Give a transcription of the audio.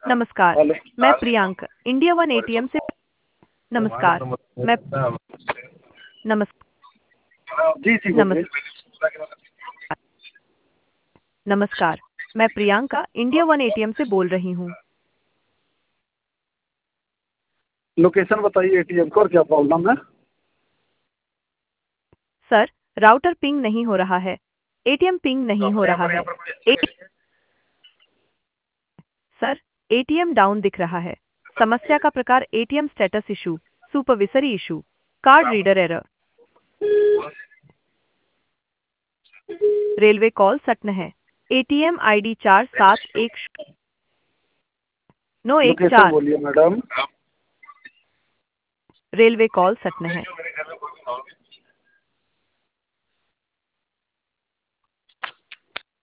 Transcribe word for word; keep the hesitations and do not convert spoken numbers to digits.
नमस्कार, हेलो। मैं Priyanka India one ATM से। नमस्कार, मैं नमस् जी जी नमस् बोलिए। नमस्कार, मैं प्रियंका इंडिया वन एटीएम से बोल रही हूँ। लोकेशन बताइए एटीएम का और क्या प्रॉब्लम है। सर, राउटर पिंग नहीं हो रहा है। एटीएम पिंग नहीं हो रहा है। ए, सर, एटीएम डाउन दिख रहा है। समस्या का प्रकार ATM status issue, supervisory issue, card reader error, रेलवे कॉल सटन है। एटीएम आईडी चार सात एक नौ एक लोकेशन चार। बोलिए मैडम। रेलवे कॉल सटन है।